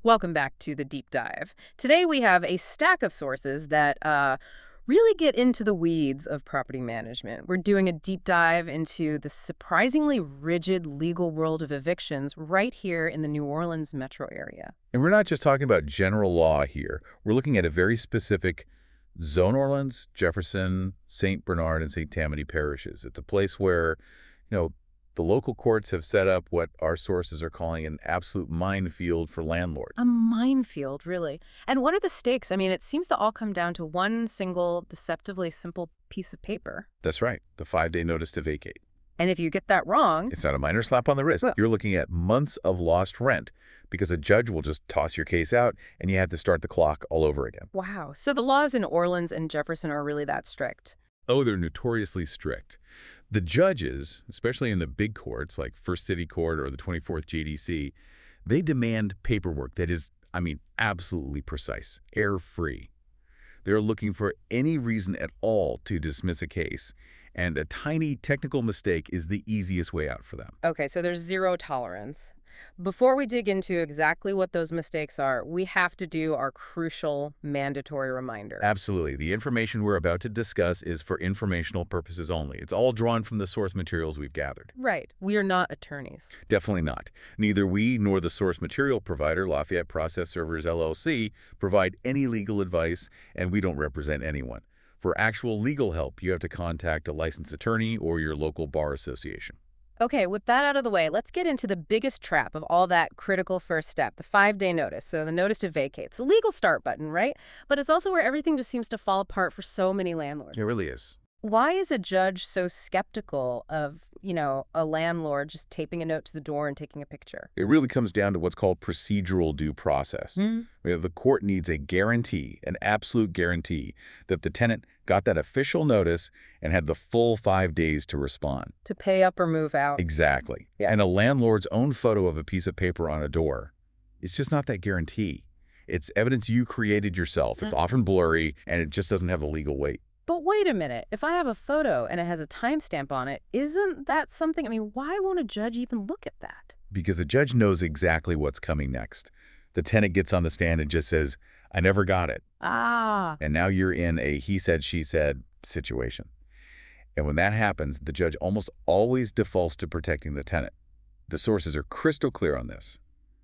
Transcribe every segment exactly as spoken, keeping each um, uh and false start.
Welcome back to the deep dive. Today we have a stack of sources that uh, really get into the weeds of property management. We're doing a deep dive into the surprisingly rigid legal world of evictions right here in the New Orleans metro area. And we're not just talking about general law here. We're looking at a very specific Zone Orleans, Jefferson, Saint Bernard, and Saint Tammany parishes. It's a place where, you know, the local courts have set up what our sources are calling an absolute minefield for landlords. A minefield, really. And what are the stakes? I mean, it seems to all come down to one single, deceptively simple piece of paper. That's right, the five-day notice to vacate. And if you get that wrong... It's not a minor slap on the wrist. Well, You're looking at months of lost rent because a judge will just toss your case out and you have to start the clock all over again. wow. So the laws in Orleans and Jefferson are really that strict. Oh, they're notoriously strict. The judges, especially in the big courts like First City Court or the twenty-fourth J D C, they demand paperwork that is, I mean, absolutely precise, error-free. They're looking for any reason at all to dismiss a case, and a tiny technical mistake is the easiest way out for them. Okay, so there's zero tolerance. Before we dig into exactly what those mistakes are, we have to do our crucial mandatory reminder. Absolutely. The information we're about to discuss is for informational purposes only. It's all drawn from the source materials we've gathered. Right. We are not attorneys. Definitely not. Neither we nor the source material provider, Lafayette Process Servers, L L C, provide any legal advice, and we don't represent anyone. For actual legal help, you have to contact a licensed attorney or your local bar association. Okay, with that out of the way, let's get into the biggest trap of all that critical first step, the five-day notice. So the notice to vacate. It's a legal start button, right? But it's also where everything just seems to fall apart for so many landlords. It really is. Why is a judge so skeptical of, you know, a landlord just taping a note to the door and taking a picture? It really comes down to what's called procedural due process. Hmm. You know, the court needs a guarantee, an absolute guarantee, that the tenant got that official notice and had the full five days to respond. To pay up or move out. Exactly. Yeah. And a landlord's own photo of a piece of paper on a door, it's just not that guarantee. It's evidence you created yourself. It's Mm. often blurry, and it just doesn't have the legal weight. But wait a minute. If I have a photo and it has a timestamp on it, isn't that something? I mean, why won't a judge even look at that? Because the judge knows exactly what's coming next. The tenant gets on the stand and just says, I never got it. Ah. And now you're in a he said, she said situation. And when that happens, the judge almost always defaults to protecting the tenant. The sources are crystal clear on this.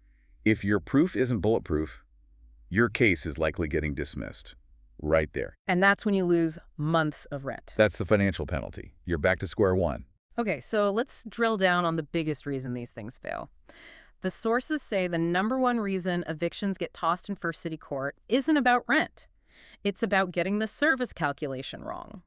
If your proof isn't bulletproof, your case is likely getting dismissed. Right there. And that's when you lose months of rent. That's the financial penalty. You're back to square one. Okay, so let's drill down on the biggest reason these things fail. The sources say the number one reason evictions get tossed in First City Court isn't about rent. It's about getting the service calculation wrong.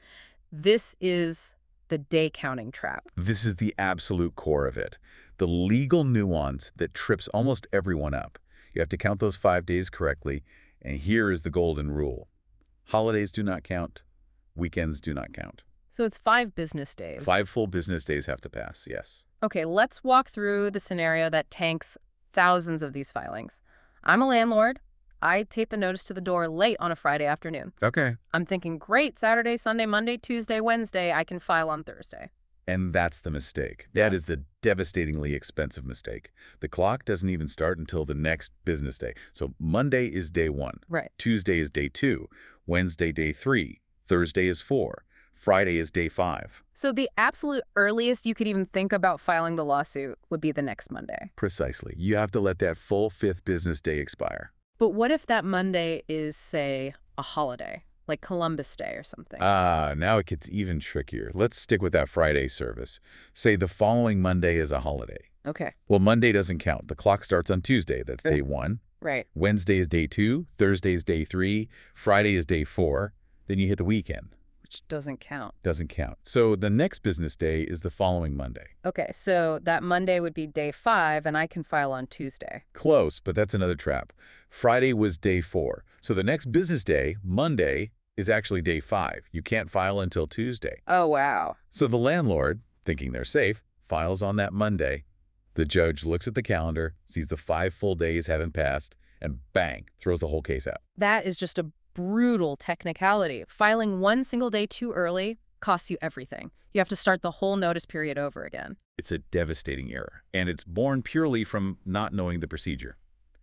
This is the day counting trap. This is the absolute core of it. The legal nuance that trips almost everyone up. You have to count those five days correctly, and here is the golden rule. Holidays do not count. Weekends do not count. So it's five business days. Five full business days have to pass, yes. Okay, let's walk through the scenario that tanks thousands of these filings. I'm a landlord. I tape the notice to the door late on a Friday afternoon. Okay. I'm thinking, great, Saturday, Sunday, Monday, Tuesday, Wednesday, I can file on Thursday. And that's the mistake. That is the devastatingly expensive mistake. The clock doesn't even start until the next business day. So Monday is day one. Right. Tuesday is day two. Wednesday, day three. Thursday is four. Friday is day five. So the absolute earliest you could even think about filing the lawsuit would be the next Monday. Precisely. You have to let that full fifth business day expire. But what if that Monday is, say, a holiday, like Columbus Day or something? Ah, now it gets even trickier. Let's stick with that Friday service. Say the following Monday is a holiday. Okay. Well, Monday doesn't count. The clock starts on Tuesday. That's day one. Right. Wednesday is day two. Thursday is day three. Friday is day four. Then you hit the weekend. Which doesn't count. Doesn't count. So the next business day is the following Monday. Okay, so that Monday would be day five, and I can file on Tuesday. Close, but that's another trap. Friday was day four. So the next business day, Monday, is actually day five. You can't file until Tuesday. Oh, wow. So the landlord, thinking they're safe, files on that Monday. The judge looks at the calendar, sees the five full days haven't passed, and bang, throws the whole case out. That is just a brutal technicality. Filing one single day too early costs you everything. You have to start the whole notice period over again. It's a devastating error, and it's born purely from not knowing the procedure.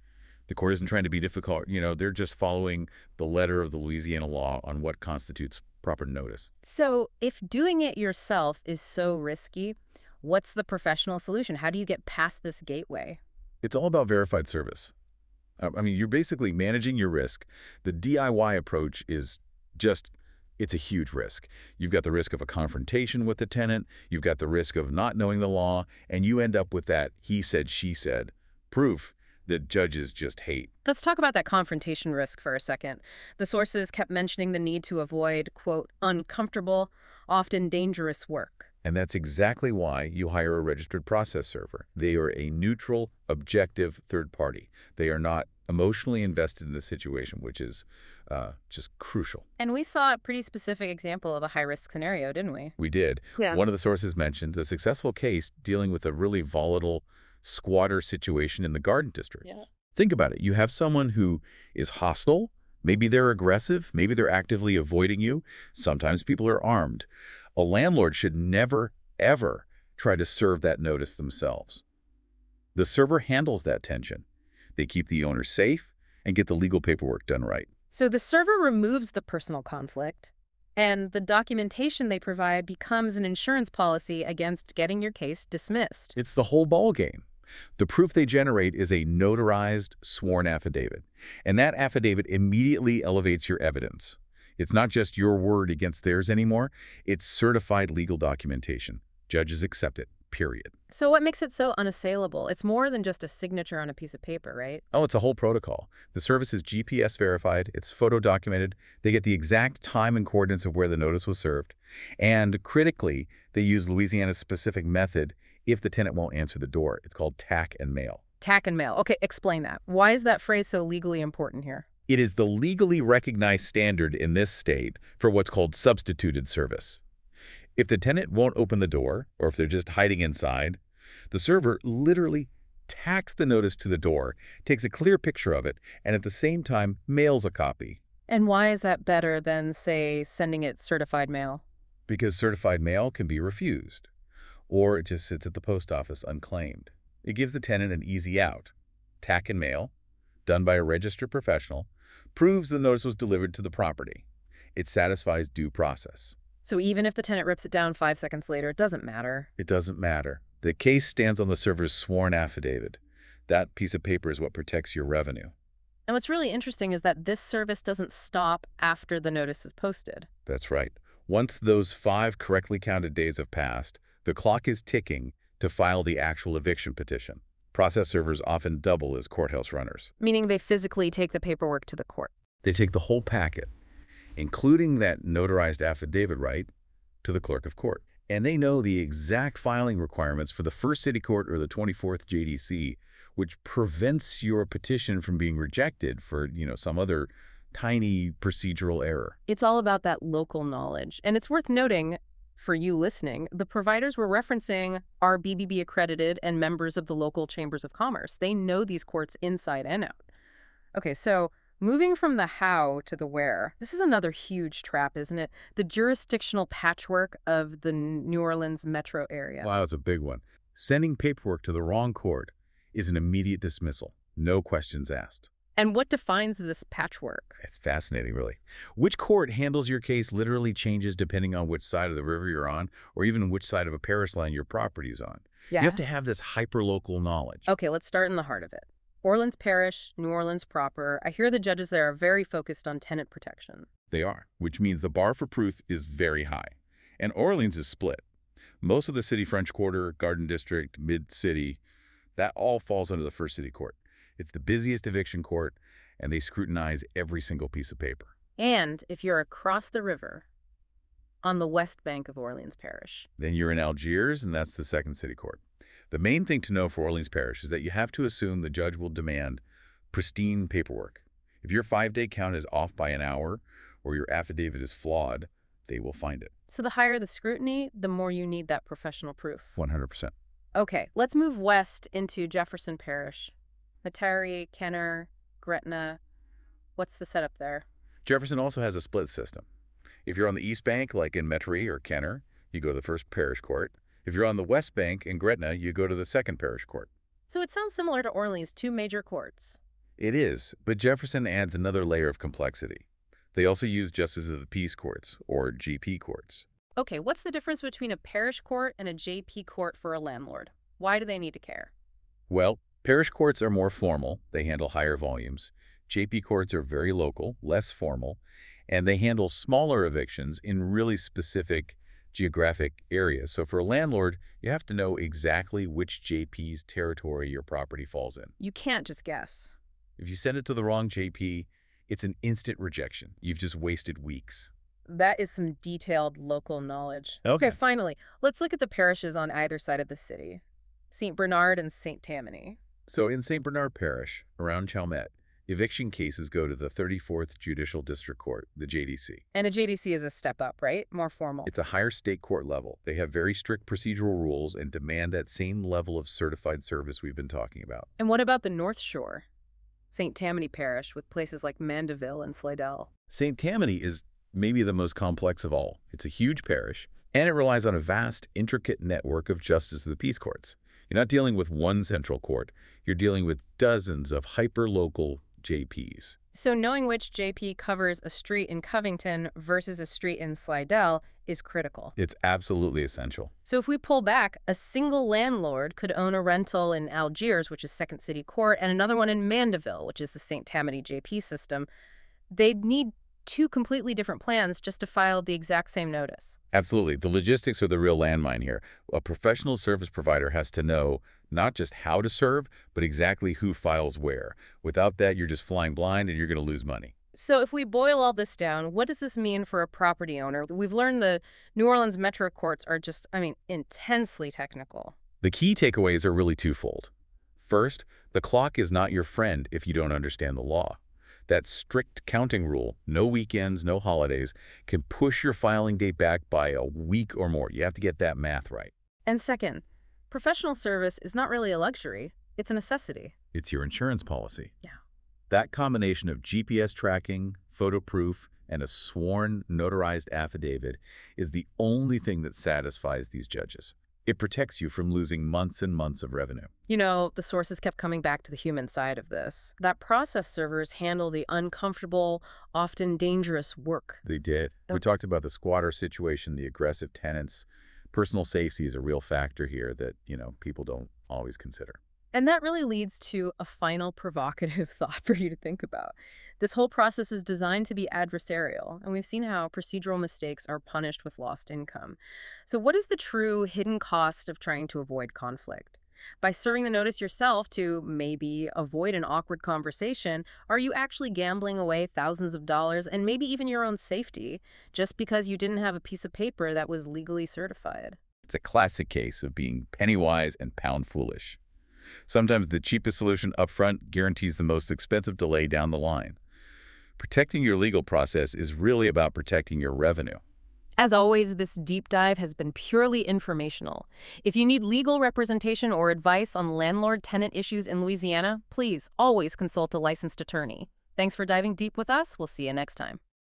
The court isn't trying to be difficult. You know, they're just following the letter of the Louisiana law on what constitutes proper notice. So if doing it yourself is so risky, what's the professional solution? How do you get past this gateway? It's all about verified service. Uh, I mean, you're basically managing your risk. The D I Y approach is just, it's a huge risk. You've got the risk of a confrontation with the tenant, you've got the risk of not knowing the law, and you end up with that he said, she said proof that judges just hate. Let's talk about that confrontation risk for a second. The sources kept mentioning the need to avoid, quote, uncomfortable, often dangerous work. And that's exactly why you hire a registered process server. They are a neutral, objective third party. They are not emotionally invested in the situation, which is uh, just crucial. And we saw a pretty specific example of a high-risk scenario, didn't we? We did. Yeah. One of the sources mentioned a successful case dealing with a really volatile squatter situation in the Garden District. Yeah. Think about it. You have someone who is hostile. Maybe they're aggressive. Maybe they're actively avoiding you. Sometimes people are armed. A landlord should never, ever try to serve that notice themselves. The server handles that tension. They keep the owner safe and get the legal paperwork done right. So the server removes the personal conflict, and the documentation they provide becomes an insurance policy against getting your case dismissed. It's the whole ball game. The proof they generate is a notarized, sworn affidavit, and that affidavit immediately elevates your evidence. It's not just your word against theirs anymore. It's certified legal documentation. Judges accept it, period. So what makes it so unassailable? It's more than just a signature on a piece of paper, right? Oh, it's a whole protocol. The service is G P S verified. It's photo documented. They get the exact time and coordinates of where the notice was served. And critically, they use Louisiana's specific method if the tenant won't answer the door. It's called tack and mail. Tack and mail. Okay, explain that. Why is that phrase so legally important here? It is the legally recognized standard in this state for what's called substituted service. If the tenant won't open the door, or if they're just hiding inside, the server literally tacks the notice to the door, takes a clear picture of it, and at the same time mails a copy. And why is that better than, say, sending it certified mail? Because certified mail can be refused, or it just sits at the post office unclaimed. It gives the tenant an easy out. Tack and mail, done by a registered professional, proves the notice was delivered to the property. It satisfies due process. So even if the tenant rips it down five seconds later, it doesn't matter. It doesn't matter. The case stands on the server's sworn affidavit. That piece of paper is what protects your revenue. And what's really interesting is that this service doesn't stop after the notice is posted. That's right. Once those five correctly counted days have passed, the clock is ticking to file the actual eviction petition. Process servers often double as courthouse runners. Meaning they physically take the paperwork to the court. They take the whole packet, including that notarized affidavit right, to the clerk of court. And they know the exact filing requirements for the First City Court or the twenty-fourth J D C, which prevents your petition from being rejected for, you know, some other tiny procedural error. It's all about that local knowledge. And it's worth noting, for you listening, the providers we're referencing are B B B accredited and members of the local chambers of commerce. They know these courts inside and out. Okay, so moving from the how to the where, this is another huge trap, isn't it? The jurisdictional patchwork of the New Orleans metro area. Wow, it's a big one. Sending paperwork to the wrong court is an immediate dismissal, no questions asked. And what defines this patchwork? It's fascinating, really. Which court handles your case literally changes depending on which side of the river you're on, or even which side of a parish line your property's on. Yeah. You have to have this hyper-local knowledge. Okay, let's start in the heart of it. Orleans Parish, New Orleans proper. I hear the judges there are very focused on tenant protection. They are, which means the bar for proof is very high. And Orleans is split. Most of the city French Quarter, Garden District, Mid-City, that all falls under the First City Court. It's the busiest eviction court, and they scrutinize every single piece of paper. And if you're across the river, on the west bank of Orleans Parish. Then you're in Algiers, and that's the Second City Court. The main thing to know for Orleans Parish is that you have to assume the judge will demand pristine paperwork. If your five-day count is off by an hour, or your affidavit is flawed, they will find it. So the higher the scrutiny, the more you need that professional proof. one hundred percent. Okay, let's move west into Jefferson Parish. Metairie, Kenner, Gretna. What's the setup there? Jefferson also has a split system. If you're on the east bank, like in Metairie or Kenner, you go to the first parish court. If you're on the west bank in Gretna, you go to the second parish court. So it sounds similar to Orleans' two major courts. It is, but Jefferson adds another layer of complexity. They also use justices of the peace courts, or G P courts. Okay, what's the difference between a parish court and a J P court for a landlord? Why do they need to care? Well, parish courts are more formal. They handle higher volumes. J P courts are very local, less formal, and they handle smaller evictions in really specific geographic areas. So for a landlord, you have to know exactly which J P's territory your property falls in. You can't just guess. If you send it to the wrong J P, it's an instant rejection. You've just wasted weeks. That is some detailed local knowledge. Okay. Finally, let's look at the parishes on either side of the city. Saint Bernard and Saint Tammany. So in Saint Bernard Parish, around Chalmette, eviction cases go to the thirty-fourth Judicial District Court, the J D C. And a J D C is a step up, right? More formal. It's a higher state court level. They have very strict procedural rules and demand that same level of certified service we've been talking about. And what about the North Shore? Saint Tammany Parish with places like Mandeville and Slidell. Saint Tammany is maybe the most complex of all. It's a huge parish, and it relies on a vast, intricate network of justices of the peace courts. You're not dealing with one central court. You're dealing with dozens of hyper-local J Ps. So knowing which J P covers a street in Covington versus a street in Slidell is critical. It's absolutely essential. So if we pull back, a single landlord could own a rental in Algiers, which is Second City Court, and another one in Mandeville, which is the Saint Tammany J P system. They'd need two completely different plans just to file the exact same notice. Absolutely. The logistics are the real landmine here. A professional service provider has to know not just how to serve, but exactly who files where. Without that, you're just flying blind and you're going to lose money. So if we boil all this down, what does this mean for a property owner? We've learned the New Orleans Metro courts are just, I mean, intensely technical. The key takeaways are really twofold. First, the clock is not your friend if you don't understand the law. That strict counting rule, no weekends, no holidays, can push your filing date back by a week or more. You have to get that math right. And second, professional service is not really a luxury. It's a necessity. It's your insurance policy. Yeah. That combination of G P S tracking, photo proof, and a sworn notarized affidavit is the only thing that satisfies these judges. It protects you from losing months and months of revenue. You know, the sources kept coming back to the human side of this. That process servers handle the uncomfortable, often dangerous work. They did. We talked about the squatter situation, the aggressive tenants. Personal safety is a real factor here that, you know, people don't always consider. And that really leads to a final provocative thought for you to think about. This whole process is designed to be adversarial, and we've seen how procedural mistakes are punished with lost income. So what is the true hidden cost of trying to avoid conflict? By serving the notice yourself to maybe avoid an awkward conversation, are you actually gambling away thousands of dollars and maybe even your own safety just because you didn't have a piece of paper that was legally certified? It's a classic case of being penny wise and pound foolish. Sometimes the cheapest solution up front guarantees the most expensive delay down the line. Protecting your legal process is really about protecting your revenue. As always, this deep dive has been purely informational. If you need legal representation or advice on landlord-tenant issues in Louisiana, please always consult a licensed attorney. Thanks for diving deep with us. We'll see you next time.